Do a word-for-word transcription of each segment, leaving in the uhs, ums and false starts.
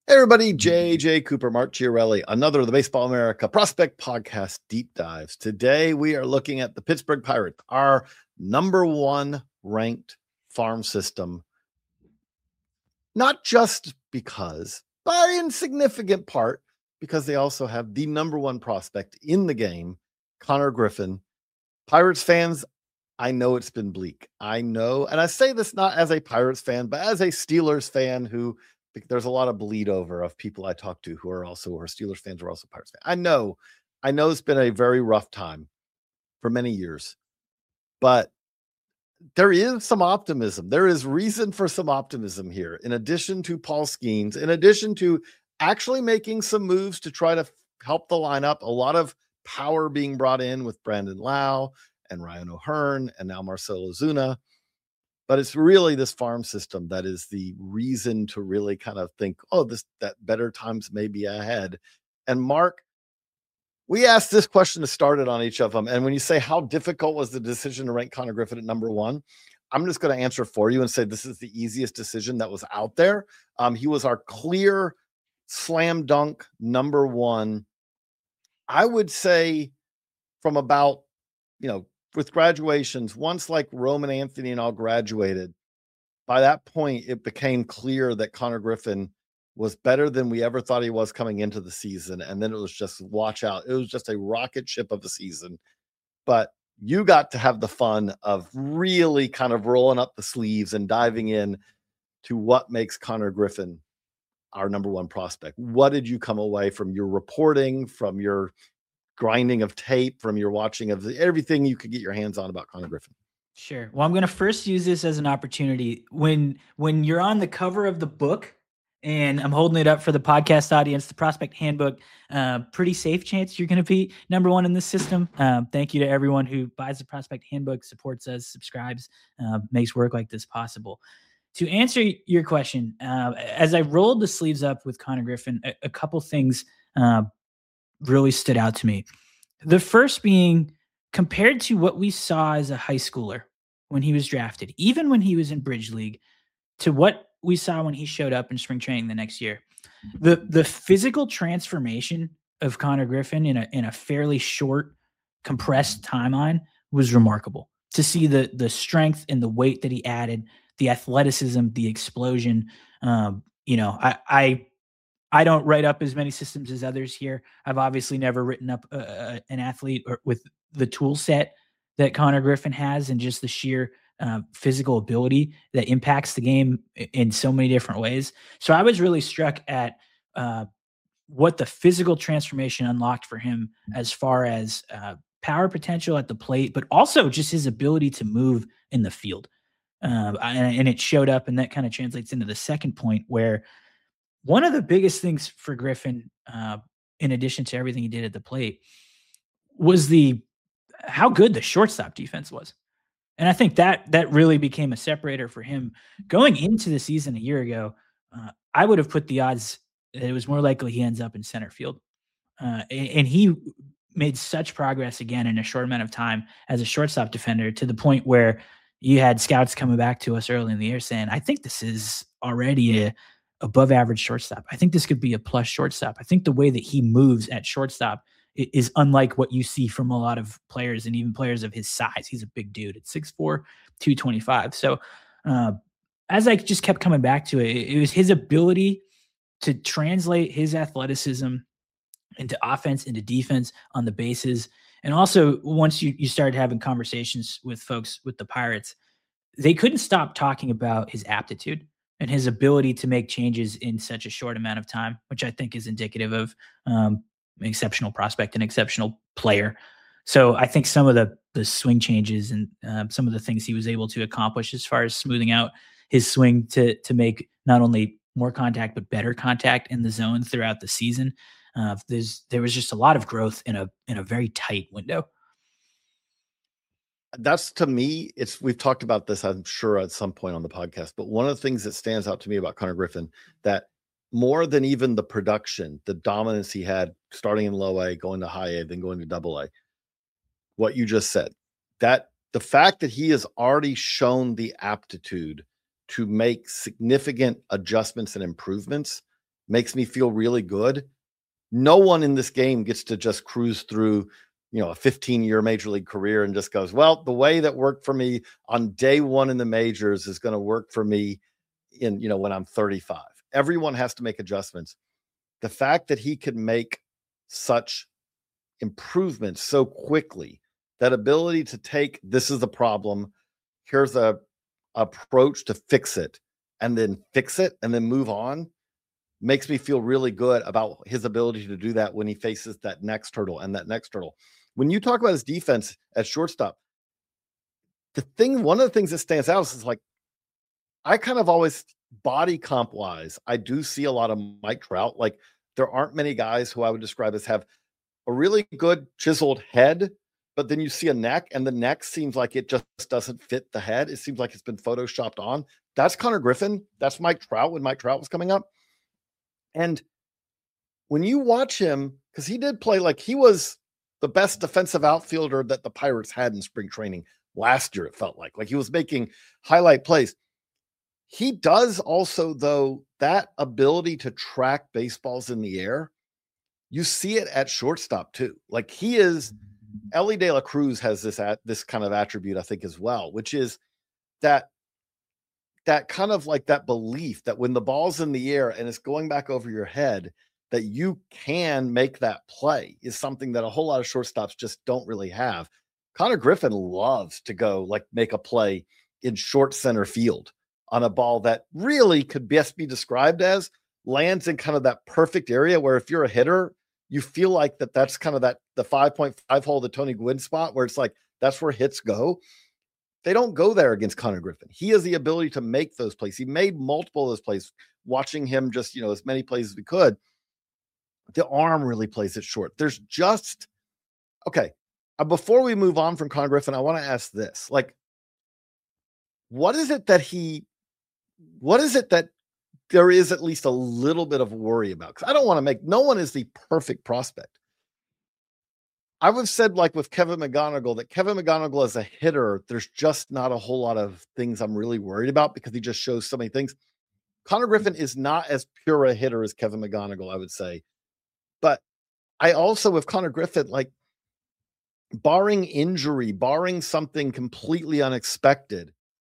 Hey everybody, J J Cooper, Mark Chiarelli, another of the Baseball America Prospect Podcast Deep Dives. Today we are looking at the Pittsburgh Pirates, our number one ranked farm system, not just because, but in significant part, because they also have the number one prospect in the game, Connor Griffin. Pirates fans, I know it's been bleak. I know, and I say this not as a Pirates fan, but as a Steelers fan who there's a lot of bleed over of people I talk to who are also who are Steelers fans or also Pirates fans. I know, I know it's been a very rough time for many years, but there is some optimism. There is reason for some optimism here. In addition to Paul Skeens, in addition to actually making some moves to try to help the lineup, a lot of power being brought in with Brandon Lau and Ryan O'Hearn and now Marcell Ozuna. But it's really this farm system that is the reason to really kind of think, oh, this that better times may be ahead. And Mark, we asked this question to start it on each of them. And when you say how difficult was the decision to rank Connor Griffin at number one, I'm just going to answer for you and say this is the easiest decision that was out there. Um, he was our clear slam dunk number one. I would say from about, you know, with graduations, once like Roman Anthony and all graduated, by that point, it became clear that Connor Griffin was better than we ever thought he was coming into the season. And then it was just watch out. It was just a rocket ship of a season. But you got to have the fun of really kind of rolling up the sleeves and diving in to what makes Connor Griffin our number one prospect. What did you come away from your reporting, from your grinding of tape, from your watching of the, everything you could get your hands on about Connor Griffin? Sure. Well, I'm going to first use this as an opportunity. When when you're on the cover of the book, and I'm holding it up for the podcast audience, the Prospect Handbook, uh, pretty safe chance you're going to be number one in this system. Um, thank you to everyone who buys the Prospect Handbook, supports us, subscribes, uh, makes work like this possible. To answer your question, uh, as I rolled the sleeves up with Connor Griffin, a, a couple things uh, really stood out to me. The first being, compared to what we saw as a high schooler when he was drafted, even when he was in Bridge League, to what we saw when he showed up in spring training the next year, the the physical transformation of Connor Griffin in a in a fairly short, compressed timeline was remarkable. To see the the strength and the weight that he added, the athleticism, the explosion. Um, you know, I I I don't write up as many systems as others here. I've obviously never written up uh, an athlete or with the tool set that Connor Griffin has and just the sheer uh, physical ability that impacts the game in so many different ways. So I was really struck at uh, what the physical transformation unlocked for him as far as uh, power potential at the plate, but also just his ability to move in the field. Uh, and, and it showed up, and that kind of translates into the second point where one of the biggest things for Griffin, uh, in addition to everything he did at the plate, was the how good the shortstop defense was. And I think that that really became a separator for him going into the season a year ago. Uh, I would have put the odds that it was more likely he ends up in center field. Uh, and, and he made such progress again in a short amount of time as a shortstop defender, to the point where you had scouts coming back to us early in the year saying, I think this is already a above average shortstop. I think this could be a plus shortstop. I think the way that he moves at shortstop is unlike what you see from a lot of players, and even players of his size. He's a big dude at six four, two twenty-five. So uh, as I just kept coming back to it, it was his ability to translate his athleticism into offense, into defense on the bases. And also, once you, you started having conversations with folks with the Pirates, they couldn't stop talking about his aptitude and his ability to make changes in such a short amount of time, which I think is indicative of um, an exceptional prospect, an exceptional player. So I think some of the the swing changes and uh, some of the things he was able to accomplish as far as smoothing out his swing to to make not only more contact but better contact in the zone throughout the season. Uh, there's there was just a lot of growth in a in a very tight window. That's, to me, it's we've talked about this, I'm sure, at some point on the podcast, but one of the things that stands out to me about Connor Griffin, that more than even the production, the dominance he had starting in low A, going to high A, then going to double A, what you just said, that the fact that he has already shown the aptitude to make significant adjustments and improvements makes me feel really good. No one in this game gets to just cruise through, you know, a fifteen year major league career and just goes, well, the way that worked for me on day one in the majors is going to work for me in, you know, when I'm thirty-five. Everyone has to make adjustments. The fact that he could make such improvements so quickly, that ability to take, this is the problem, here's a approach to fix it, and then fix it and then move on, makes me feel really good about his ability to do that when he faces that next hurdle and that next hurdle. When you talk about his defense at shortstop, the thing, one of the things that stands out is like, I kind of always, body comp wise, I do see a lot of Mike Trout. Like, there aren't many guys who I would describe as have a really good chiseled head, but then you see a neck and the neck seems like it just doesn't fit the head. It seems like it's been photoshopped on. That's Connor Griffin. That's Mike Trout when Mike Trout was coming up. And when you watch him, because he did play, like, he was the best defensive outfielder that the Pirates had in spring training last year, it felt like. Like, he was making highlight plays. He does also, though, that ability to track baseballs in the air, you see it at shortstop too. Like, he is, Elly De La Cruz has this at this kind of attribute, I think, as well, which is that that kind of like that belief that when the ball's in the air and it's going back over your head, that you can make that play is something that a whole lot of shortstops just don't really have. Connor Griffin loves to go like make a play in short center field on a ball that really could best be described as lands in kind of that perfect area where if you're a hitter, you feel like that that's kind of that the five point five hole, the Tony Gwynn spot where it's like, that's where hits go. They don't go there against Connor Griffin. He has the ability to make those plays. He made multiple of those plays, watching him just, you know, as many plays as we could. The arm really plays it short. There's just, okay. Uh, before we move on from Connor Griffin, I want to ask this, like, what is it that he, what is it that there is at least a little bit of worry about? Because I don't want to make, no one is the perfect prospect. I would have said, like with Kevin McGonigal, that Kevin McGonigal as a hitter, there's just not a whole lot of things I'm really worried about because he just shows so many things. Connor Griffin is not as pure a hitter as Kevin McGonigal, I would say. But I also, with Connor Griffin, like, barring injury, barring something completely unexpected,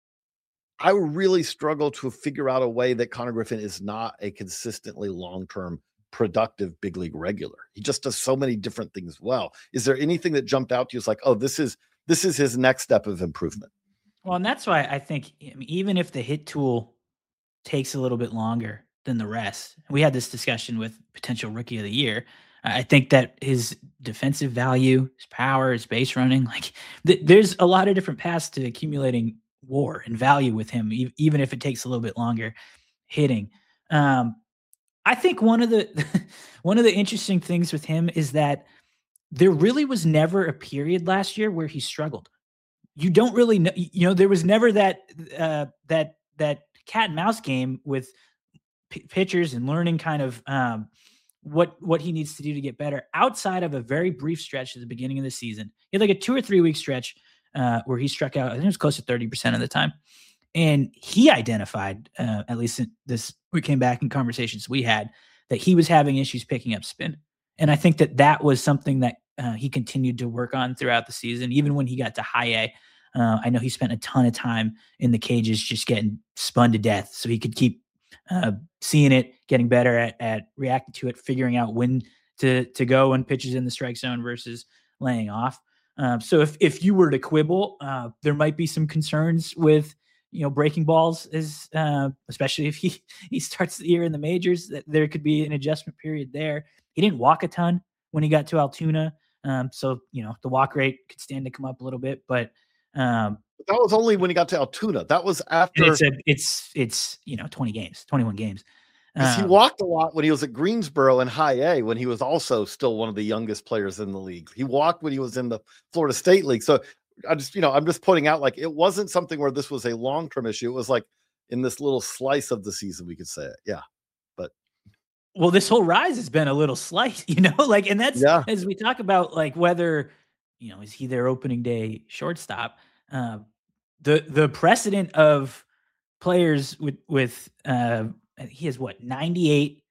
I really struggle to figure out a way that Connor Griffin is not a consistently long-term productive big league regular. He just does so many different things well. Is there anything that jumped out to you as like, oh, this is this is his next step of improvement? Well, and that's why I think, I mean, even if the hit tool takes a little bit longer than the rest, we had this discussion with potential rookie of the year. I think that his defensive value, his power, his base running, like th- there's a lot of different paths to accumulating war and value with him, e- even if it takes a little bit longer hitting. Um, I think one of the one of the interesting things with him is that there really was never a period last year where he struggled. You don't really know, you know, there was never that uh, that that cat and mouse game with p- pitchers and learning kind of um, what what he needs to do to get better outside of a very brief stretch at the beginning of the season. He had like a two or three week stretch uh, where he struck out. I think it was close to thirty percent of the time. And he identified, uh, at least this, we came back in conversations we had, that he was having issues picking up spin. And I think that that was something that uh, he continued to work on throughout the season, even when he got to high A. Uh, I know he spent a ton of time in the cages just getting spun to death so he could keep uh, seeing it, getting better at, at reacting to it, figuring out when to, to go when pitches in the strike zone versus laying off. Um, so if, if you were to quibble, uh, there might be some concerns with, you know, breaking balls is, uh, especially if he, he starts the year in the majors, that there could be an adjustment period there. He didn't walk a ton when he got to Altoona. Um, so, you know, the walk rate could stand to come up a little bit, but um, that was only when he got to Altoona. That was after it's, a, it's, it's, you know, twenty games, twenty-one games. Um, he walked a lot when he was at Greensboro in high A, when he was also still one of the youngest players in the league. He walked when he was in the Florida State League. So I just, you know, I'm just pointing out, like, it wasn't something where this was a long-term issue. It was like in this little slice of the season, we could say it. Yeah. But well, this whole rise has been a little slight, you know, like, and that's, yeah. as we talk about, like, whether, you know, is he their opening day shortstop? Uh, the, the precedent of players with, with, uh, he has what, ninety-eight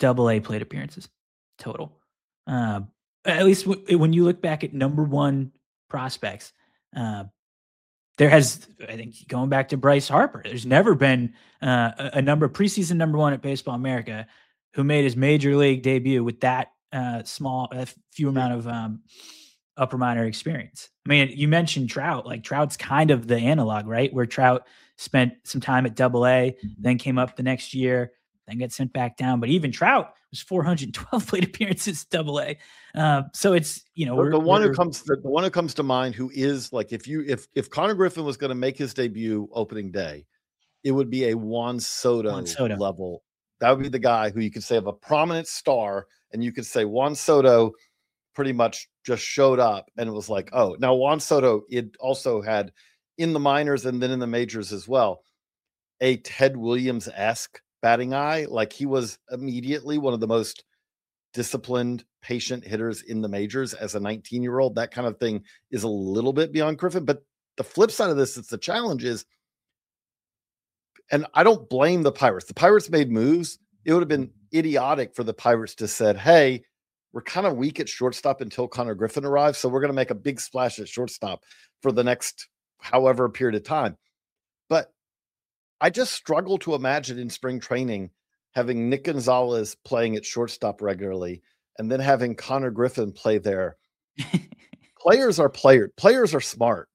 double A plate appearances total. Uh, at least w- when you look back at number one prospects, uh, there has, I think, going back to Bryce Harper, there's never been uh, a, a number preseason number one at Baseball America who made his major league debut with that uh, small, uh, few amount of um, upper minor experience. I mean, you mentioned Trout. Like Trout's kind of the analog, right? Where Trout spent some time at Double A, then came up the next year, then got sent back down. But even Trout was four hundred twelve plate appearances Double A. Uh, so it's, you know, the, we're, the one we're, who comes the, the one who comes to mind who is like if you if if Connor Griffin was going to make his debut opening day, it would be a Juan Soto, Juan Soto level. That would be the guy who you could say of a prominent star, and you could say Juan Soto pretty much just showed up and it was like, oh, now Juan Soto, it also had in the minors and then in the majors as well, a Ted Williams-esque batting eye. Like he was immediately one of the most disciplined, patient hitters in the majors as a nineteen year old. That kind of thing is a little bit beyond Griffin. But the flip side of this, it's the challenge is, and I don't blame the Pirates. The Pirates made moves. It would have been idiotic for the Pirates to said, hey, we're kind of weak at shortstop until Connor Griffin arrives. So we're going to make a big splash at shortstop for the next however period of time. But I just struggle to imagine in spring training having Nick Gonzalez playing at shortstop regularly and then having Connor Griffin play there. Players are players. Players are smart.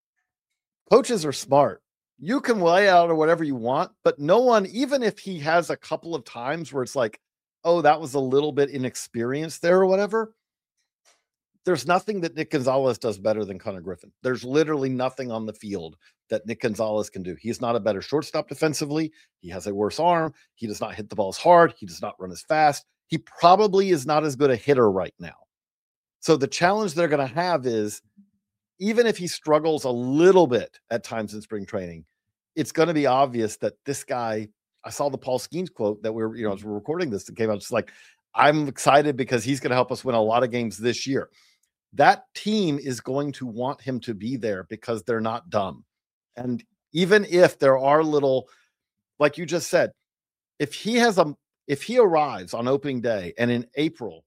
Coaches are smart. You can lay out or whatever you want, but no one, even if he has a couple of times where it's like, oh, that was a little bit inexperienced there or whatever, there's nothing that Nick Gonzalez does better than Connor Griffin. There's literally nothing on the field that Nick Gonzalez can do. He's not a better shortstop defensively. He has a worse arm. He does not hit the balls hard. He does not run as fast. He probably is not as good a hitter right now. So the challenge they're going to have is, even if he struggles a little bit at times in spring training, it's going to be obvious that this guy, I saw the Paul Skeens quote that we're, you know, as we're recording this, it came out just like, I'm excited because he's going to help us win a lot of games this year. That team is going to want him to be there because they're not dumb. And even if there are little, like you just said, if he has a, if he arrives on opening day and in April,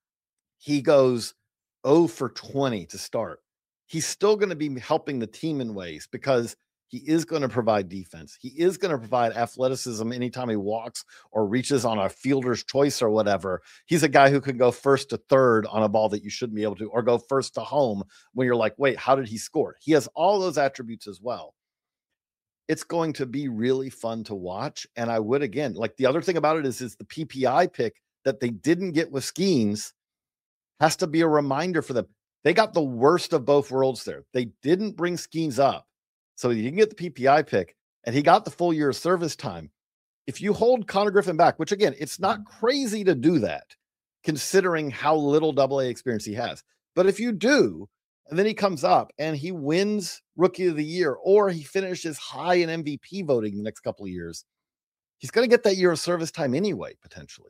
he goes oh for twenty to start, he's still going to be helping the team in ways because he is going to provide defense. He is going to provide athleticism anytime he walks or reaches on a fielder's choice or whatever. He's a guy who can go first to third on a ball that you shouldn't be able to, or go first to home when you're like, wait, how did he score? He has all those attributes as well. It's going to be really fun to watch. And I would, again, like the other thing about it is, is the P P I pick that they didn't get with Skeens has to be a reminder for them. They got the worst of both worlds there. They didn't bring Skeens up, so you can get the P P I pick, and he got the full year of service time. If you hold Connor Griffin back, which again, it's not crazy to do that, considering how little double A experience he has. But if you do, and then he comes up and he wins Rookie of the Year, or he finishes high in M V P voting the next couple of years, he's going to get that year of service time anyway, potentially.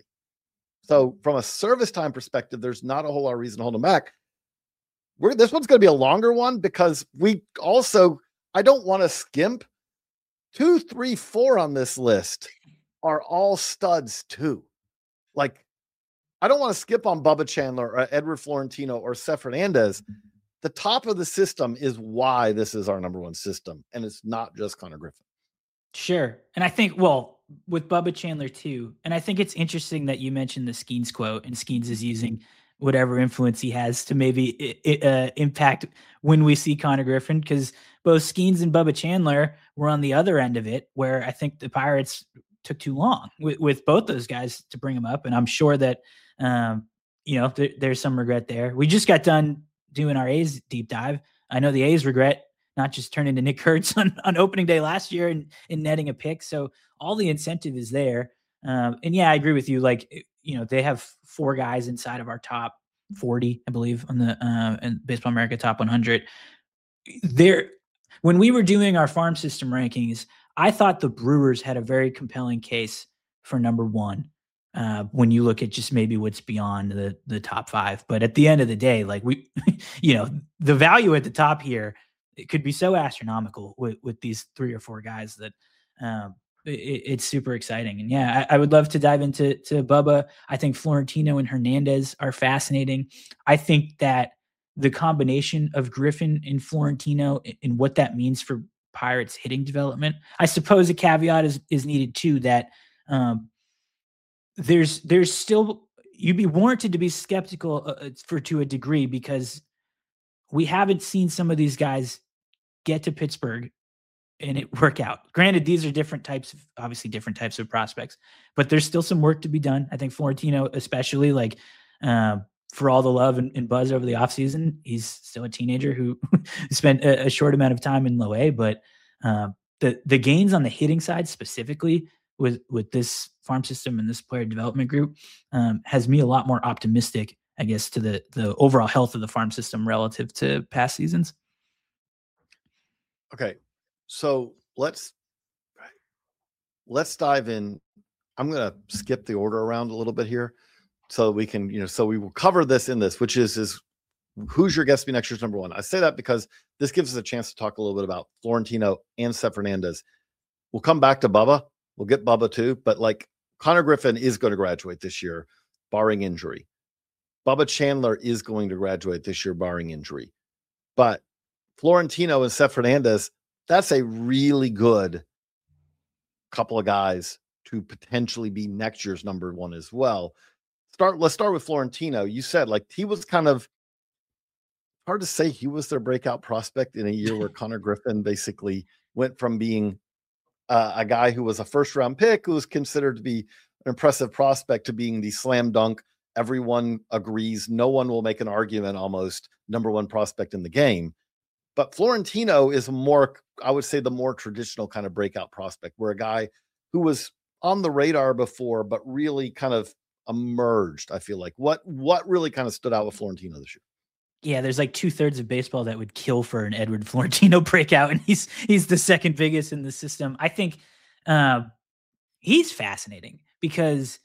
So from a service time perspective, there's not a whole lot of reason to hold him back. We're, this one's going to be a longer one because we also, I don't want to skimp. Two, three, four on this list are all studs too. Like, I don't want to skip on Bubba Chandler or Edward Florentino or Seth Hernandez. The top of the system is why this is our number one system, and it's not just Connor Griffin. Sure. And I think, well, with Bubba Chandler too, and I think it's interesting that you mentioned the Skeens quote, and Skeens is using whatever influence he has to maybe uh, impact when we see Connor Griffin, because both Skeens and Bubba Chandler were on the other end of it, where I think the Pirates took too long with, with both those guys to bring him up. And I'm sure that, um, you know, there, there's some regret there. We just got done doing our A's deep dive. I know the A's regret not just turning to Nick Kurtz on, on opening day last year and, and netting a pick. So all the incentive is there. Um, and yeah, I agree with you. Like, you know, they have four guys inside of our top forty, I believe, on the uh, in Baseball America top one hundred. There, when we were doing our farm system rankings, I thought the Brewers had a very compelling case for number one. Uh, when you look at just maybe what's beyond the the top five, but at the end of the day, like we, you know, the value at the top here, it could be so astronomical with with these three or four guys that um, it, it's super exciting. And yeah, I, I would love to dive into to Bubba. I think Florentino and Hernandez are fascinating. I think that the combination of Griffin and Florentino and what that means for Pirates hitting development, I suppose a caveat is, is needed too, that um, there's, there's still, you'd be warranted to be skeptical uh, for, to a degree, because we haven't seen some of these guys get to Pittsburgh and it work out. Granted, these are different types of, obviously different types of prospects, but there's still some work to be done. I think Florentino, especially, like, uh, for all the love and, and buzz over the offseason, he's still a teenager who spent a, a short amount of time in low A, but uh, the, the gains on the hitting side specifically with, with this farm system and this player development group um, has me a lot more optimistic, I guess, to the, the overall health of the farm system relative to past seasons. Okay. So let's, let's dive in. I'm going to skip the order around a little bit here so we can, you know, so we will cover this in this, which is, is who's your guest be next year's number one? I say that because this gives us a chance to talk a little bit about Florentino and Seth Hernandez. We'll come back to Bubba. We'll get Bubba too, but like Connor Griffin is going to graduate this year, barring injury. Bubba Chandler is going to graduate this year, barring injury. But Florentino and Seth Hernandez, that's a really good couple of guys to potentially be next year's number one as well. Start. Let's start with Florentino. You said, like, he was kind of hard to say he was their breakout prospect in a year where Connor Griffin basically went from being uh, a guy who was a first round pick, who was considered to be an impressive prospect, to being the slam dunk. Everyone agrees. No one will make an argument, almost number one prospect in the game. But Florentino is more, I would say, the more traditional kind of breakout prospect, where a guy who was on the radar before, but really kind of emerged. I feel like what, what really kind of stood out with Florentino this year. Yeah, there's like two thirds of baseball that would kill for an Edward Florentino breakout, and he's he's the second biggest in the system. I think uh, he's fascinating because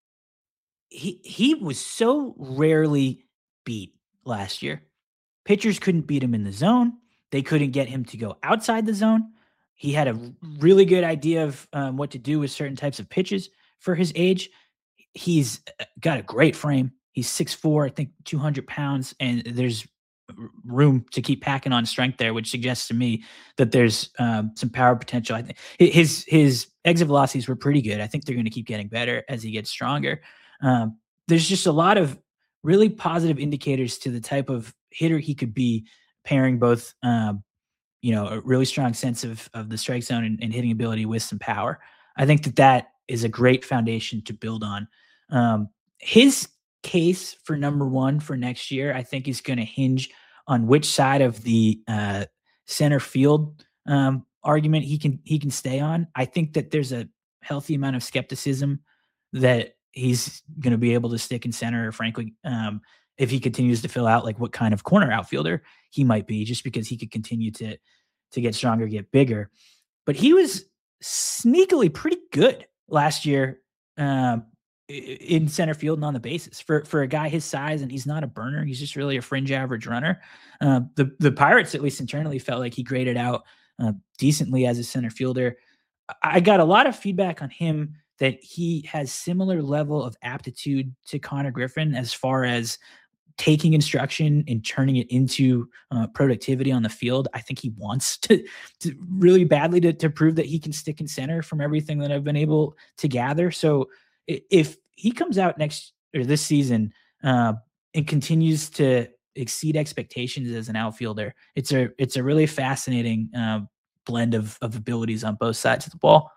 he he was so rarely beat last year. Pitchers couldn't beat him in the zone. They couldn't get him to go outside the zone. He had a really good idea of um, what to do with certain types of pitches for his age. He's got a great frame. He's six foot four, I think two hundred pounds, and there's room to keep packing on strength there, which suggests to me that there's um, some power potential. I think his his exit velocities were pretty good. I think they're going to keep getting better as he gets stronger. Um, there's just a lot of really positive indicators to the type of hitter he could be, pairing both, um, you know, a really strong sense of of the strike zone and, and hitting ability with some power. I think that that is a great foundation to build on. Um, his case for number one for next year, I think, is going to hinge on which side of the uh, center field um, argument he can he can stay on. I think that there's a healthy amount of skepticism that he's going to be able to stick in center, or frankly, um, if he continues to fill out like what kind of corner outfielder he might be, just because he could continue to to get stronger, get bigger. But he was sneakily pretty good last year um, in center field and on the bases for, for a guy his size, and he's not a burner. He's just really a fringe average runner. Uh, the, the Pirates, at least internally, felt like he graded out uh, decently as a center fielder. I got a lot of feedback on him that he has similar level of aptitude to Connor Griffin as far as taking instruction and turning it into uh, productivity on the field. I think he wants to, to really badly to, to prove that he can stick in center from everything that I've been able to gather. So if he comes out next or this season uh, and continues to exceed expectations as an outfielder, it's a, it's a really fascinating uh, blend of, of abilities on both sides of the ball.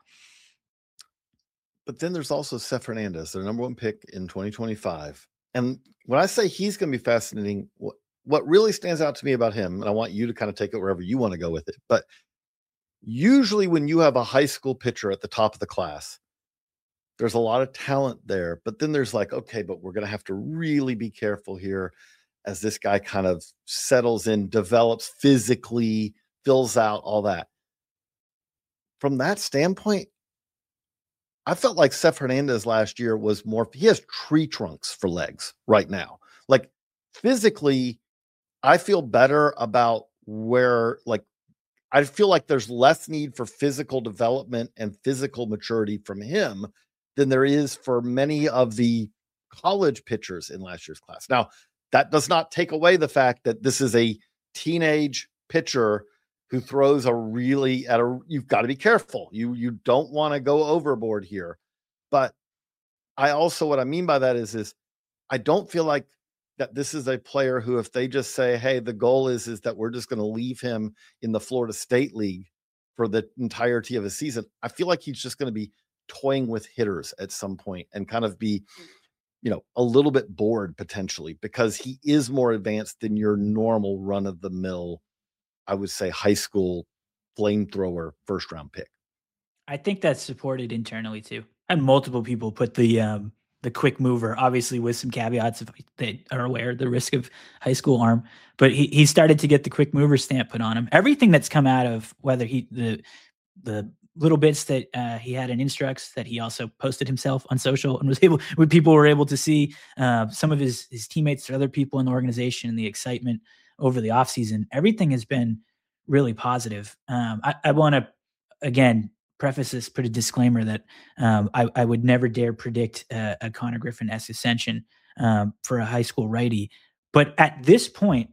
But then there's also Seth Hernandez, their number one pick in twenty twenty-five. And when I say he's going to be fascinating, what, what really stands out to me about him, and I want you to kind of take it wherever you want to go with it, but usually when you have a high school pitcher at the top of the class, there's a lot of talent there, but then there's like, okay, but we're going to have to really be careful here as this guy kind of settles in, develops physically, fills out all that. From that standpoint, I felt like Seth Hernandez last year was more, he has tree trunks for legs right now. Like physically, I feel better about where, like, I feel like there's less need for physical development and physical maturity from him than there is for many of the college pitchers in last year's class. Now, that does not take away the fact that this is a teenage pitcher who throws a really at a, you've got to be careful. You, you don't want to go overboard here. But I also, what I mean by that is, is I don't feel like that this is a player who, if they just say, hey, the goal is, is that we're just going to leave him in the Florida State League for the entirety of the season, I feel like he's just going to be toying with hitters at some point and kind of be, you know, a little bit bored potentially, because he is more advanced than your normal run of the mill, I would say, high school flamethrower first round pick. I think that's supported internally too. And multiple people put the um, the quick mover, obviously with some caveats if they are aware of the risk of high school arm, but he he started to get the quick mover stamp put on him. Everything that's come out of whether he the the little bits that uh, he had in Instructs that he also posted himself on social and was able, when people were able to see uh, some of his his teammates or other people in the organization and the excitement over the offseason, everything has been really positive. Um, I, I want to again preface this, put a disclaimer that um, I, I would never dare predict uh, a Connor Griffin-esque ascension um, for a high school righty. But at this point,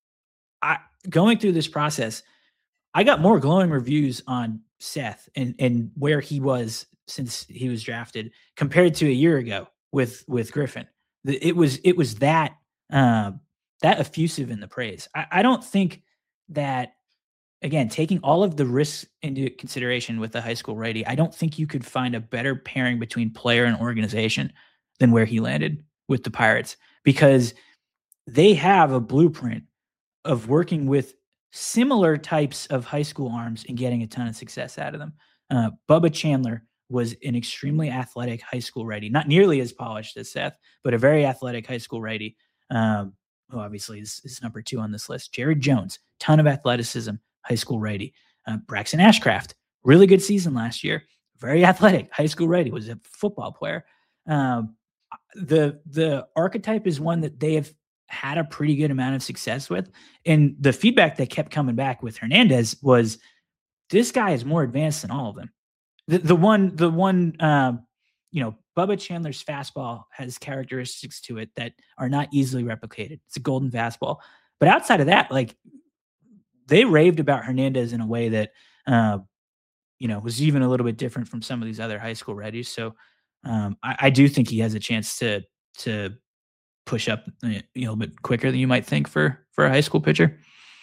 I going through this process, I got more glowing reviews on Seth and, and where he was since he was drafted compared to a year ago with, with Griffin. It was, it was that, uh, that effusive in the praise. I, I don't think that, again, taking all of the risks into consideration with the high school righty, I don't think you could find a better pairing between player and organization than where he landed with the Pirates, because they have a blueprint of working with similar types of high school arms and getting a ton of success out of them. Uh, Bubba Chandler was an extremely athletic high school righty, not nearly as polished as Seth, but a very athletic high school righty, um, who obviously is, is number two on this list. Jared Jones, ton of athleticism, high school righty. Uh, Braxton Ashcraft, really good season last year, very athletic high school righty, was a football player. Um, the the archetype is one that they have had a pretty good amount of success with. And the feedback that kept coming back with Hernandez was, this guy is more advanced than all of them. The, the one, the one, um, you know, Bubba Chandler's fastball has characteristics to it that are not easily replicated. It's a golden fastball. But outside of that, like, they raved about Hernandez in a way that, uh, you know, was even a little bit different from some of these other high school righties. So um, I, I do think he has a chance to, to, push up a little bit quicker than you might think for for a high school pitcher.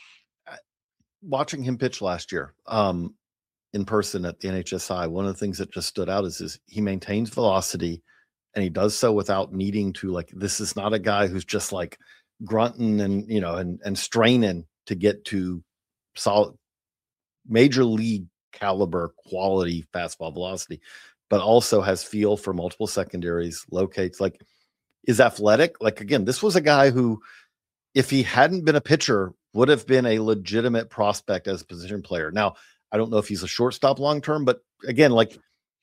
Watching him pitch last year um, in person at the N H S I, one of the things that just stood out is, is he maintains velocity, and he does so without needing to, like, this is not a guy who's just like grunting and, you know, and, and straining to get to solid major league caliber quality fastball velocity, but also has feel for multiple secondaries, locates, like, is athletic. Like, again, this was a guy who, if he hadn't been a pitcher, would have been a legitimate prospect as a position player. Now, I don't know if he's a shortstop long-term, but again, like,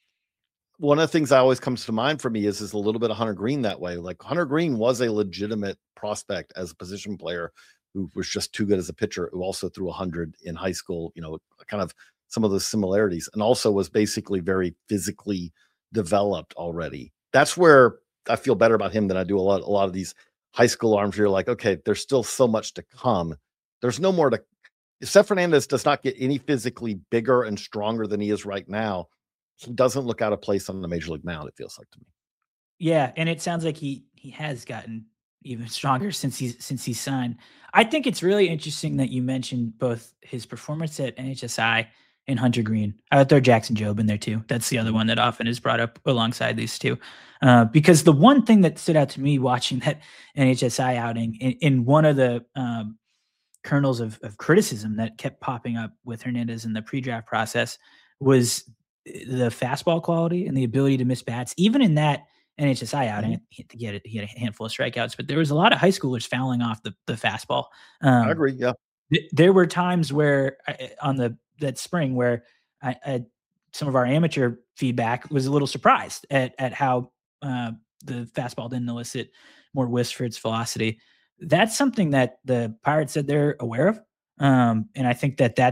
one of the things that always comes to mind for me is, is a little bit of Hunter Green that way. Like, Hunter Green was a legitimate prospect as a position player who was just too good as a pitcher, who also threw one hundred in high school, you know, kind of some of those similarities, and also was basically very physically developed already. That's where I feel better about him than I do a lot, a lot of these high school arms where you're like, okay, there's still so much to come. There's no more to, Seth Fernandez does not get any physically bigger and stronger than he is right now. He doesn't look out of place on the major league mound, it feels like to me. Yeah. And it sounds like he, he has gotten even stronger since he's, since he signed. I think it's really interesting that you mentioned both his performance at N H S I and Hunter Green. I would throw Jackson Jobe in there too. That's the other one that often is brought up alongside these two. Uh, because the one thing that stood out to me watching that N H S I outing, in, in one of the um, kernels of, of criticism that kept popping up with Hernandez in the pre-draft process, was the fastball quality and the ability to miss bats. Even in that N H S I outing, mm-hmm. he, had a, he had a handful of strikeouts, but there was a lot of high schoolers fouling off the, the fastball. Um, I agree, yeah. Th- there were times where I, on the that spring where I, I, some of our amateur feedback was a little surprised at at how uh, the fastball didn't elicit more whiffs for its velocity. That's something that the Pirates said they're aware of, um, and I think that that's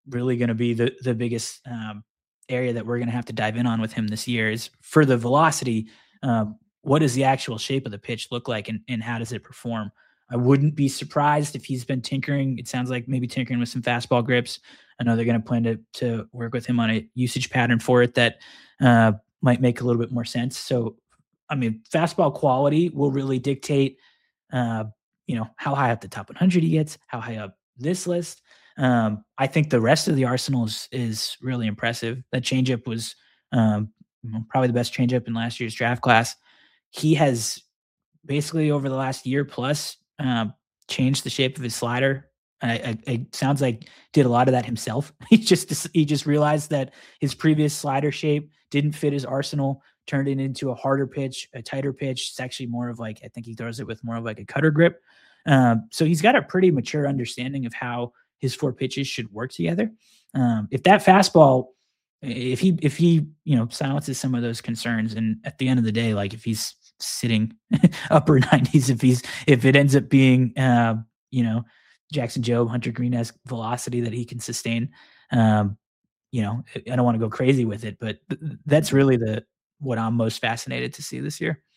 really going to be the the biggest um, area that we're going to have to dive in on with him this year is for the velocity. Um, what does the actual shape of the pitch look like, and, and how does it perform? I wouldn't be surprised if he's been tinkering. It sounds like maybe tinkering with some fastball grips. I know they're going to plan to to work with him on a usage pattern for it that uh, might make a little bit more sense. So, I mean, fastball quality will really dictate, uh, you know, how high up the top one hundred he gets, how high up this list. Um, I think the rest of the arsenal is, is really impressive. That changeup was um, probably the best changeup in last year's draft class. He has basically over the last year plus um, changed the shape of his slider. I, I, it sounds like did a lot of that himself. He just he just realized that his previous slider shape didn't fit his arsenal, turned it into a harder pitch, a tighter pitch. It's actually more of like, I think he throws it with more of like a cutter grip. Um, so he's got a pretty mature understanding of how his four pitches should work together. Um, if that fastball, if he if he you know silences some of those concerns, and at the end of the day, like if he's sitting upper nineties, if he's if it ends up being uh, you know Jackson Jobe, Hunter Green-esque velocity that he can sustain, um, you know, I don't want to go crazy with it, but that's really the what I'm most fascinated to see this year.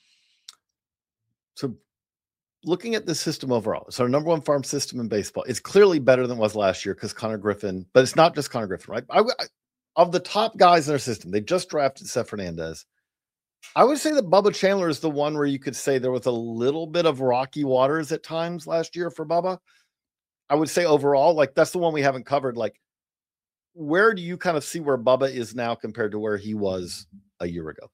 So looking at the system overall, it's our number one farm system in baseball. It's clearly better than it was last year because Connor Griffin, but it's not just Connor Griffin, right? I, I, of the top guys in our system, they just drafted Seth Fernandez. I would say that Bubba Chandler is the one where you could say there was a little bit of rocky waters at times last year for Bubba. I would say overall, like that's the one we haven't covered. Like, where do you kind of see where Bubba is now compared to where he was a year ago?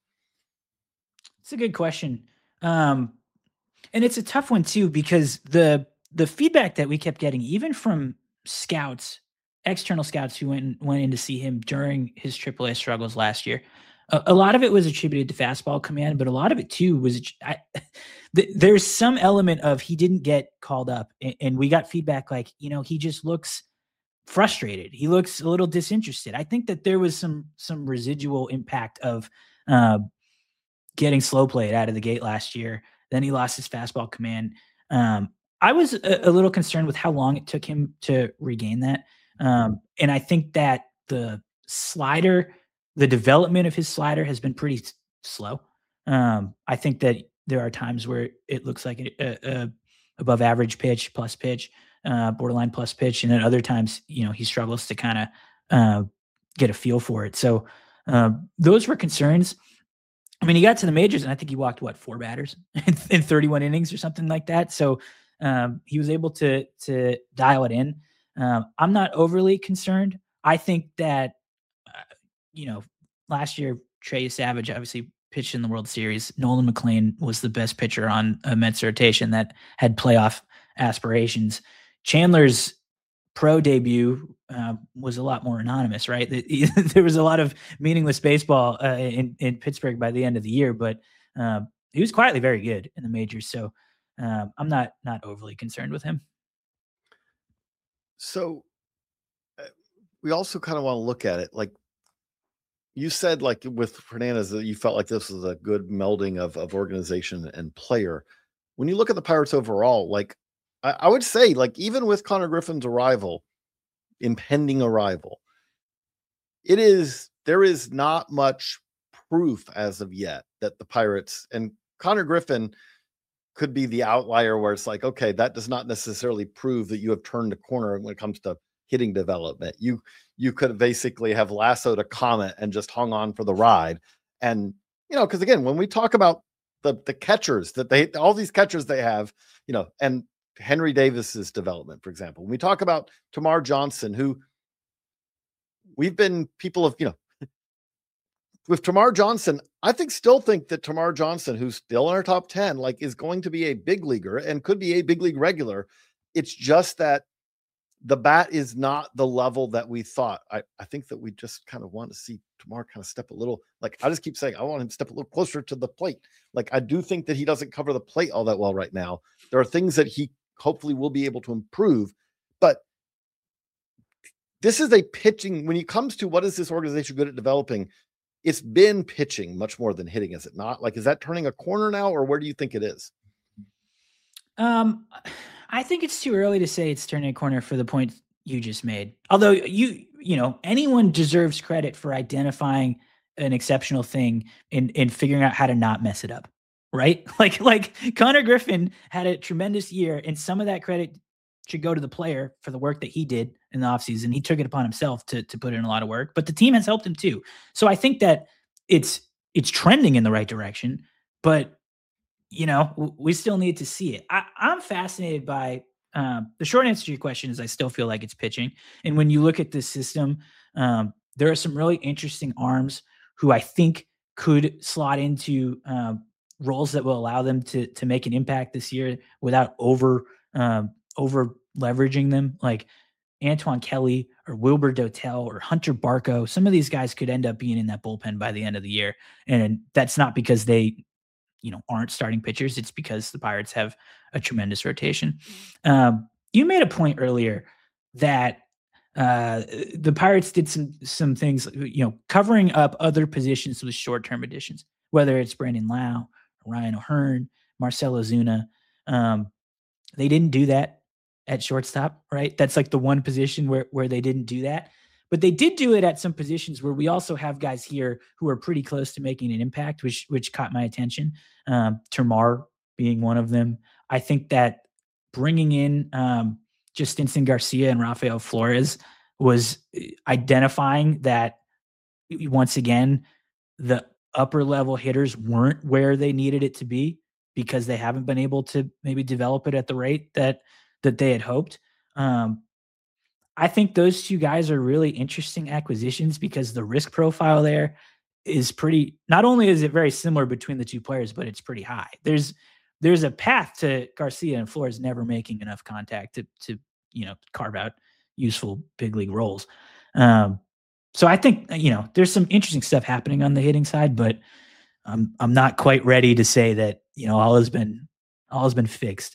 It's a good question. Um, and it's a tough one too, because the, the feedback that we kept getting, even from scouts, external scouts who went, went in to see him during his triple A struggles last year, a, a lot of it was attributed to fastball command, but a lot of it too was, I, th- there's some element of he didn't get called up, and, and we got feedback like, you know, he just looks frustrated. He looks a little disinterested. I think that there was some some residual impact of uh, getting slow played out of the gate last year. Then he lost his fastball command. Um, I was a, a little concerned with how long it took him to regain that. Um, and I think that the slider, the development of his slider has been pretty s- slow. Um, I think that there are times where it looks like a, a, a above average pitch, plus pitch, uh, borderline plus pitch. And then other times, you know, he struggles to kind of uh, get a feel for it. So uh, those were concerns. I mean, he got to the majors and I think he walked what, four batters in, in thirty-one innings or something like that. So um, he was able to, to dial it in. Um, I'm not overly concerned. I think that, uh, you know, last year, Trey Savage obviously pitched in the World Series. Nolan McLean was the best pitcher on a Mets rotation that had playoff aspirations. Chandler's pro debut uh, was a lot more anonymous, right? There was a lot of meaningless baseball uh, in, in Pittsburgh by the end of the year, but uh, he was quietly very good in the majors. So uh, I'm not not overly concerned with him. So uh, we also kind of want to look at it like you said, like with Fernandez, that you felt like this was a good melding of, of organization and player. When you look at the Pirates overall, like I, I would say, like even with Connor Griffin's arrival, impending arrival, it is there is not much proof as of yet that the Pirates and Connor Griffin could be the outlier where it's like, okay, that does not necessarily prove that you have turned a corner when it comes to hitting development. You you could basically have lassoed a comet and just hung on for the ride. And, you know, because again, when we talk about the the catchers that they all these catchers they have, you know, and Henry Davis's development, for example, when we talk about Tamar Johnson, who we've been people of, you know, with Tamar Johnson, I think still think that Tamar Johnson, who's still in our top ten, like is going to be a big leaguer and could be a big league regular. It's just that the bat is not the level that we thought. I, I think that we just kind of want to see Tamar kind of step a little, like I just keep saying, I want him to step a little closer to the plate. Like I do think that he doesn't cover the plate all that well right now. There are things that he hopefully will be able to improve, but this is a pitching, when it comes to what is this organization good at developing, it's been pitching much more than hitting, is it not? Like, is that turning a corner now, or where do you think it is? Um, I think it's too early to say it's turning a corner for the point you just made. Although you you know, anyone deserves credit for identifying an exceptional thing and and figuring out how to not mess it up, right? Like like Connor Griffin had a tremendous year, and some of that credit should go to the player for the work that he did in the offseason. He took it upon himself to to put in a lot of work, but the team has helped him too. So I think that it's it's trending in the right direction, but you know, we still need to see it. I, I'm fascinated by um, the short answer to your question is I still feel like it's pitching. And when you look at this system, um, there are some really interesting arms who I think could slot into um, roles that will allow them to to make an impact this year without over um, over leveraging them, like Antoine Kelly or Wilbur Dotel or Hunter Barco. Some of these guys could end up being in that bullpen by the end of the year, and that's not because they you know, aren't starting pitchers. It's because the Pirates have a tremendous rotation. Um, you made a point earlier that uh, the Pirates did some some things, you know, covering up other positions with short-term additions, whether it's Brandon Lau, Ryan O'Hearn, Marcell Ozuna. Um, they didn't do that at shortstop, right? That's like the one position where where they didn't do that. But they did do it at some positions where we also have guys here who are pretty close to making an impact, which which caught my attention. Um, Termar being one of them. I think that bringing in um, Justinson Garcia and Rafael Flores was identifying that once again the upper level hitters weren't where they needed it to be because they haven't been able to maybe develop it at the rate that that they had hoped. Um, I think those two guys are really interesting acquisitions because the risk profile there is pretty, not only is it very similar between the two players, but it's pretty high. There's there's a path to Garcia and Flores never making enough contact to to you know carve out useful big league roles. Um, so I think you know there's some interesting stuff happening on the hitting side, but I'm I'm not quite ready to say that you know all has been all has been fixed.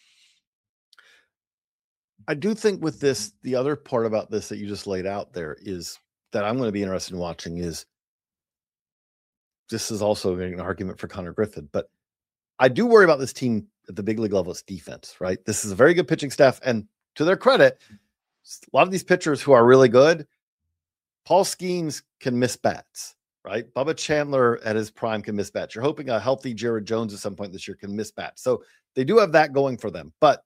I do think with this, the other part about this that you just laid out there is that I'm going to be interested in watching is this is also an argument for Connor Griffin, but I do worry about this team at the big league level. It's defense, right? This is a very good pitching staff. And to their credit, a lot of these pitchers who are really good, Paul Skeens can miss bats, right? Bubba Chandler at his prime can miss bats. You're hoping a healthy Jared Jones at some point this year can miss bats. So they do have that going for them. But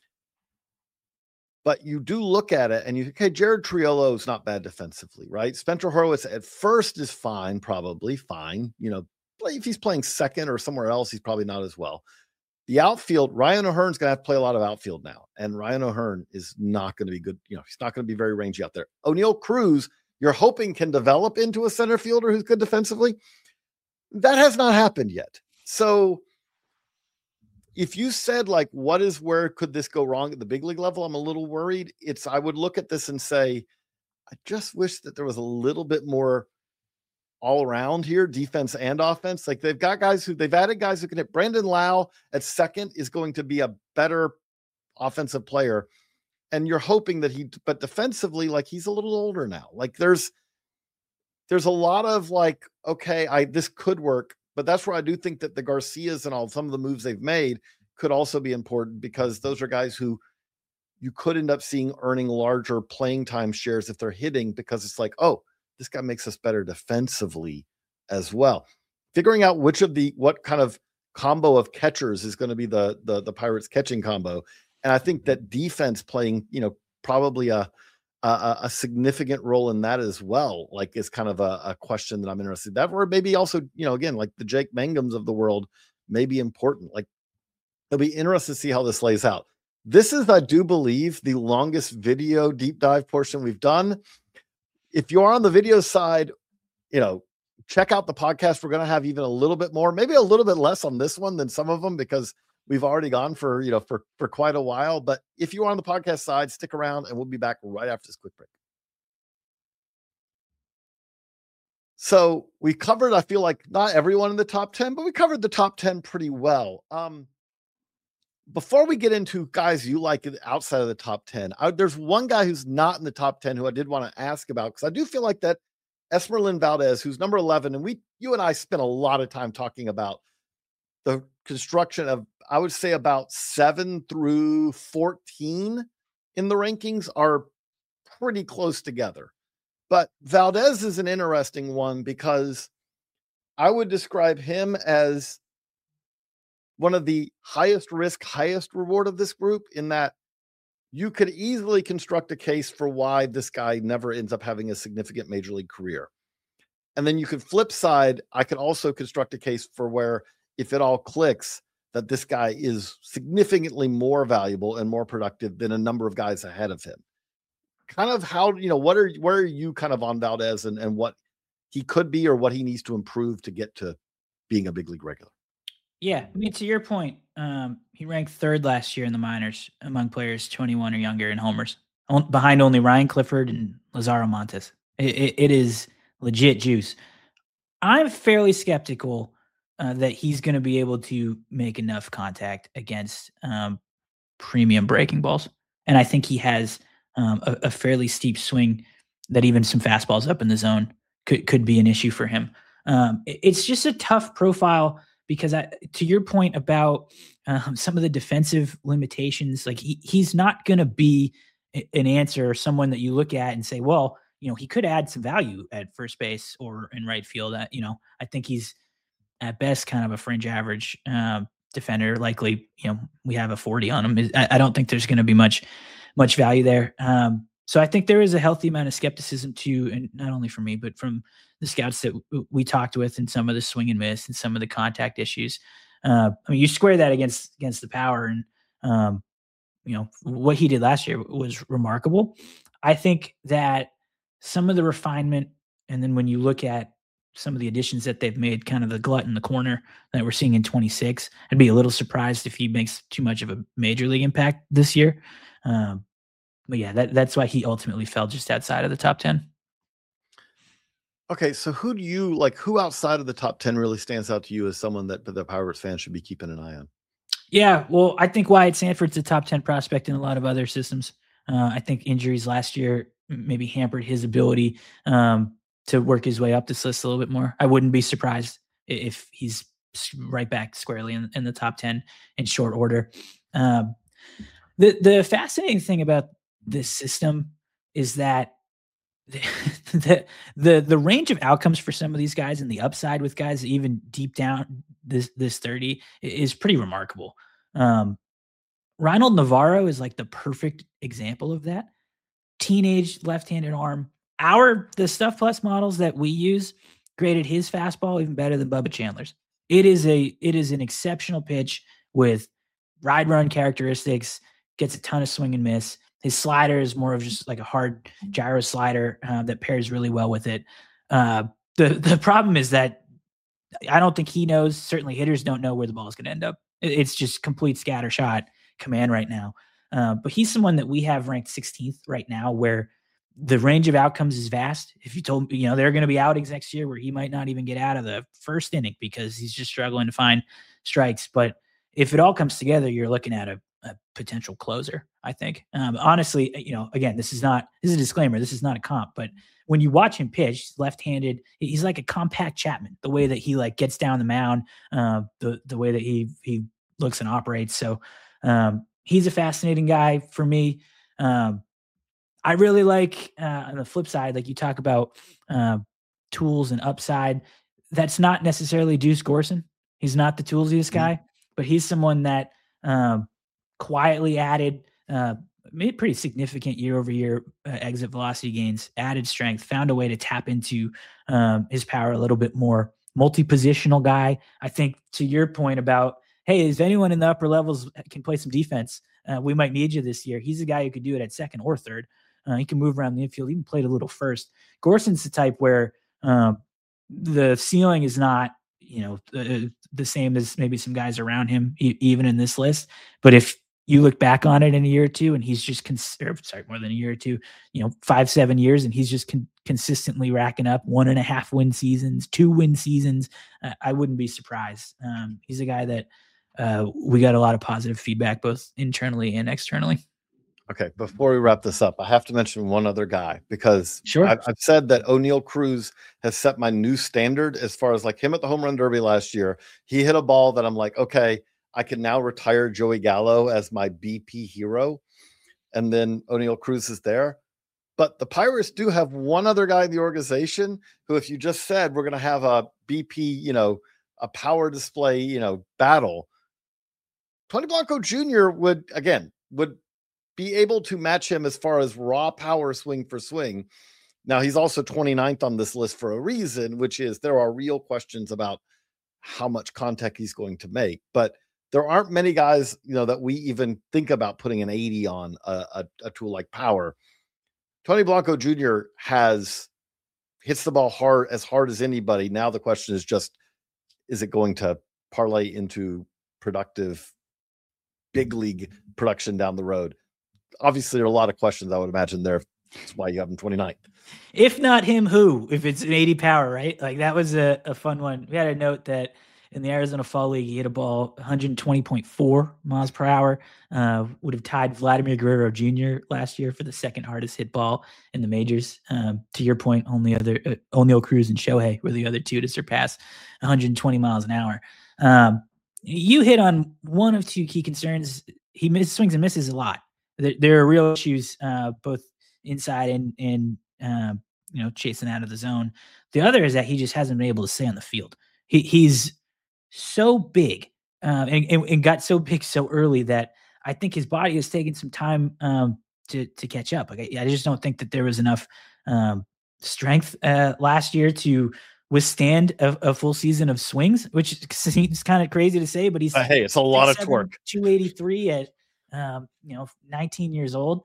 But you do look at it and you okay, Jared Triolo is not bad defensively, right? Spencer Horwitz at first is fine, probably fine. You know, if he's playing second or somewhere else, he's probably not as well. The outfield, Ryan O'Hearn's going to have to play a lot of outfield now. And Ryan O'Hearn is not going to be good. You know, he's not going to be very rangy out there. O'Neal Cruz, you're hoping can develop into a center fielder who's good defensively. That has not happened yet. So if you said like, what is, where could this go wrong at the big league level? I'm a little worried. It's, I would look at this and say, I just wish that there was a little bit more all around here, defense and offense. Like they've got guys who they've added guys who can hit. Brandon Lau at second is going to be a better offensive player. And you're hoping that he, but defensively, like he's a little older now. Like there's, there's a lot of like, okay, I, this could work. But that's where I do think that the Garcias and all some of the moves they've made could also be important because those are guys who you could end up seeing earning larger playing time shares if they're hitting because it's like, oh, this guy makes us better defensively as well. Figuring out which of the what kind of combo of catchers is going to be the the the Pirates catching combo. And I think that defense playing, you know, probably a A, a significant role in that as well. Like it's kind of a, a question that I'm interested in that, or maybe also, you know, again, like the Jake Mangums of the world may be important. Like it'll be interesting to see how this lays out. This is, I do believe, the longest video deep dive portion we've done. If you're on the video side, you know, check out the podcast. We're going to have even a little bit more, maybe a little bit less on this one than some of them because we've already gone for, you know, for, for quite a while. But if you are on the podcast side, stick around and we'll be back right after this quick break. So we covered, I feel like not everyone in the top ten, but we covered the top ten pretty well. Um, before we get into guys you like outside of the top ten, I, there's one guy who's not in the top ten who I did want to ask about because I do feel like that Esmeralyn Valdez, who's number eleven, and we, you and I spent a lot of time talking about the construction of, I would say about seven through fourteen in the rankings are pretty close together. But Valdez is an interesting one because I would describe him as one of the highest risk, highest reward of this group, in that you could easily construct a case for why this guy never ends up having a significant major league career. And then you could flip side, I could also construct a case for where, if it all clicks, that this guy is significantly more valuable and more productive than a number of guys ahead of him. Kind of how, you know, what are, where are you kind of on Valdez and, and what he could be or what he needs to improve to get to being a big league regular? Yeah, I mean, to your point, um, he ranked third last year in the minors among players twenty-one or younger in homers, on, behind only Ryan Clifford and Lazaro Montes. It, it, it is legit juice. I'm fairly skeptical uh, that he's going to be able to make enough contact against um, premium breaking balls, and I think he has um, a, a fairly steep swing that even some fastballs up in the zone could could be an issue for him. Um, it, it's just a tough profile. Because I, to your point about um, some of the defensive limitations, like he, he's not going to be a, an answer or someone that you look at and say, well, you know, he could add some value at first base or in right field. That, you know, I think he's at best kind of a fringe average um, defender. Likely, you know, we have a forty on him. I, I don't think there's going to be much, much value there. Um, so I think there is a healthy amount of skepticism too, and not only from me, but from the scouts that w- we talked with, and some of the swing and miss and some of the contact issues. Uh, I mean, you square that against against the power, and um, you know what he did last year was remarkable. I think that some of the refinement, and then when you look at some of the additions that they've made, kind of the glut in the corner that we're seeing in twenty-six, I'd be a little surprised if he makes too much of a major league impact this year. Um, but yeah, that, that's why he ultimately fell just outside of the top ten. Okay, so who do you like? Who outside of the top ten really stands out to you as someone that the Pirates fans should be keeping an eye on? Yeah, well, I think Wyatt Sanford's a top ten prospect in a lot of other systems. Uh, I think injuries last year maybe hampered his ability um, to work his way up this list a little bit more. I wouldn't be surprised if he's right back squarely in, in the top ten in short order. Um, the the fascinating thing about this system is that the, the the the range of outcomes for some of these guys and the upside with guys even deep down this this thirty is pretty remarkable. Um, Ronald Navarro is like the perfect example of that. Teenage left-handed arm. Our the Stuff Plus models that we use graded his fastball even better than Bubba Chandler's. It is a it is an exceptional pitch with ride run characteristics. Gets a ton of swing and miss. His slider is more of just like a hard gyro slider uh, that pairs really well with it. Uh, the the problem is that I don't think he knows. Certainly, hitters don't know where the ball is going to end up. It's just complete scatter shot command right now. Uh, but he's someone that we have ranked sixteenth right now, where the range of outcomes is vast. If you told me, you know, there are going to be outings next year where he might not even get out of the first inning because he's just struggling to find strikes. But if it all comes together, you're looking at a, a potential closer, I think. Um, honestly, you know, again, this is not, this is a disclaimer. This is not a comp, but when you watch him pitch, left-handed, he's like a compact Chapman, the way that he like gets down the mound, uh, the, the way that he, he looks and operates. So um, he's a fascinating guy for me. Um, I really like uh, on the flip side, like you talk about uh, tools and upside. That's not necessarily Deuce Gorson. He's not the toolsiest guy, mm-hmm. but he's someone that um, quietly added, uh, made pretty significant year over year uh, exit velocity gains, added strength, found a way to tap into um, his power a little bit more. Multi-positional guy. I think to your point about, hey, is anyone in the upper levels can play some defense? Uh, we might need you this year. He's a guy who could do it at second or third. Uh, he can move around the infield, even played a little first. Gorson's the type where um, the ceiling is not, you know, the, the same as maybe some guys around him, e- even in this list. But if you look back on it in a year or two, and he's just cons- or, sorry, more than a year or two, you know, five, seven years, and he's just con- consistently racking up one and a half win seasons, two win seasons, uh, I wouldn't be surprised. Um, he's a guy that uh, we got a lot of positive feedback, both internally and externally. Okay, before we wrap this up, I have to mention one other guy because sure. I've, I've said that O'Neill Cruz has set my new standard as far as like him at the home run derby last year. He hit a ball that I'm like, okay, I can now retire Joey Gallo as my B P hero. And then O'Neill Cruz is there. But the Pirates do have one other guy in the organization who, if you just said we're going to have a B P, you know, a power display, you know, battle, Tony Blanco Junior would, again, would be able to match him as far as raw power swing for swing. Now, he's also twenty-ninth on this list for a reason, which is there are real questions about how much contact he's going to make. But there aren't many guys, you know, that we even think about putting an eighty on a, a, a tool like power. Tony Blanco Junior has hits the ball hard, as hard as anybody. Now the question is just, is it going to parlay into productive big league production down the road? Obviously, there are a lot of questions, I would imagine there. That's why you have him twenty-ninth. If not him, who? If it's an eighty power, right? Like that was a, a fun one. We had a note that in the Arizona Fall League, he hit a ball one twenty point four miles per hour. Uh, would have tied Vladimir Guerrero Junior last year for the second hardest hit ball in the majors. Um, to your point, only other uh, O'Neal Cruz and Shohei were the other two to surpass one twenty miles an hour. Um, you hit on one of two key concerns. He miss, swings and misses a lot. There, there are real issues, uh, both inside and and uh, you know, chasing out of the zone. The other is that he just hasn't been able to stay on the field. He he's so big uh, and, and, and got so big so early that I think his body has taken some time um, to to catch up. Like I, I just don't think that there was enough um, strength uh, last year to withstand a, a full season of swings, which seems kind of crazy to say, but he's uh, hey, it's a lot of torque. two eighty-three at um, you know nineteen years old.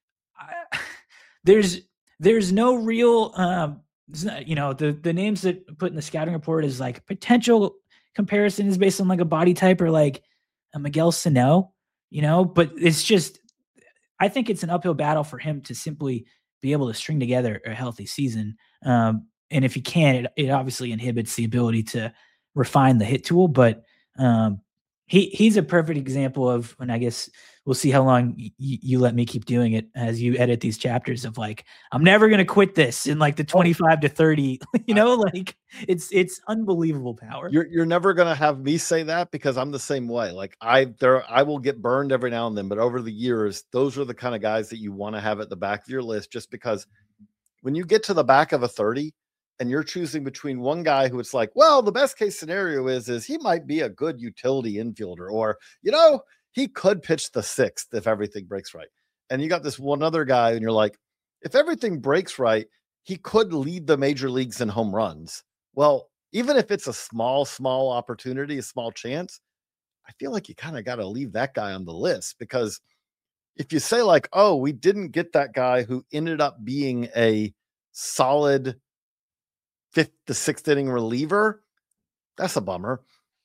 I, there's there's no real um, you know the the names that put in the scouting report is like potential comparison is based on like a body type or like a Miguel Sano, you know, but it's just, I think it's an uphill battle for him to simply be able to string together a healthy season. Um, and if he can, it, it obviously inhibits the ability to refine the hit tool, but um, he he's a perfect example of, and I guess we'll see how long y- you let me keep doing it as you edit these chapters of like, I'm never going to quit this in like the twenty-five to thirty, you know, like it's, it's unbelievable power. You're, you're never going to have me say that because I'm the same way. Like I, there, I will get burned every now and then, but over the years, those are the kind of guys that you want to have at the back of your list, just because when you get to the back of a thirty and you're choosing between one guy who it's like, well, the best case scenario is, is he might be a good utility infielder, or, you know, he could pitch the sixth if everything breaks right. And you got this one other guy and you're like, if everything breaks right, he could lead the major leagues in home runs. Well, even if it's a small, small opportunity, a small chance, I feel like you kind of got to leave that guy on the list, because if you say like, oh, we didn't get that guy who ended up being a solid fifth to sixth inning reliever, that's a bummer.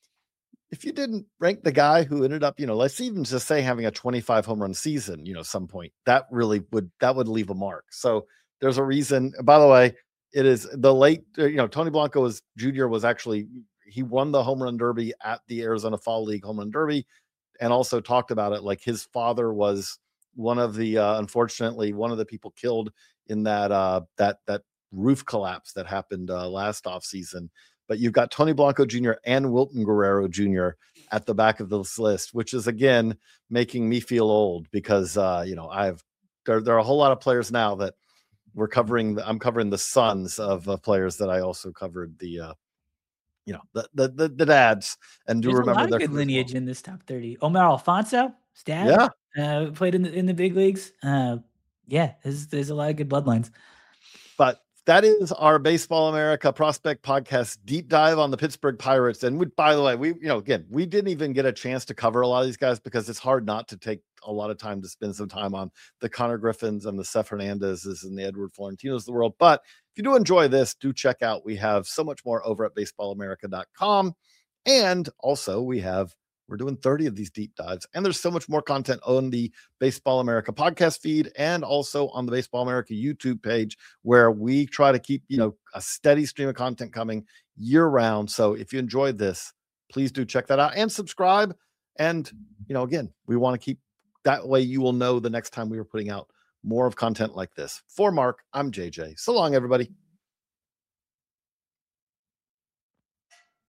If you didn't rank the guy who ended up, you know, let's even just say having a twenty-five home run season, you know, some point, that really would, that would leave a mark. So there's a reason, by the way, it is the late, you know, Tony Blanco was Junior was actually, he won the home run derby at the Arizona Fall League home run derby, and also talked about it. Like his father was one of the, uh, unfortunately, one of the people killed in that, uh, that, that roof collapse that happened uh, last off season. But you've got Tony Blanco Junior and Wilton Guerrero Junior at the back of this list, which is again making me feel old because uh, you know I've there, there are a whole lot of players now that we're covering. The, I'm covering the sons of uh, players that I also covered the uh, you know the, the the the dads, and do There's remember a lot their of good lineage well. In this top thirty. Omar Alfonso, his dad, yeah, uh, played in the in the big leagues. Uh, yeah, there's there's a lot of good bloodlines. But that is our Baseball America Prospect Podcast deep dive on the Pittsburgh Pirates. And we, by the way, we, you know, again, we didn't even get a chance to cover a lot of these guys because it's hard not to take a lot of time to spend some time on the Connor Griffins and the Seth Hernandezes and the Edward Florentinos of the world. But if you do enjoy this, do check out, we have so much more over at baseball america dot com. And also we have, we're doing thirty of these deep dives, and there's so much more content on the Baseball America podcast feed and also on the Baseball America YouTube page, where we try to keep, you know, a steady stream of content coming year round. So if you enjoyed this, please do check that out and subscribe. And, you know, again, we want to keep that way. You will know the next time we are putting out more of content like this. For Mark, I'm J J. So long, everybody.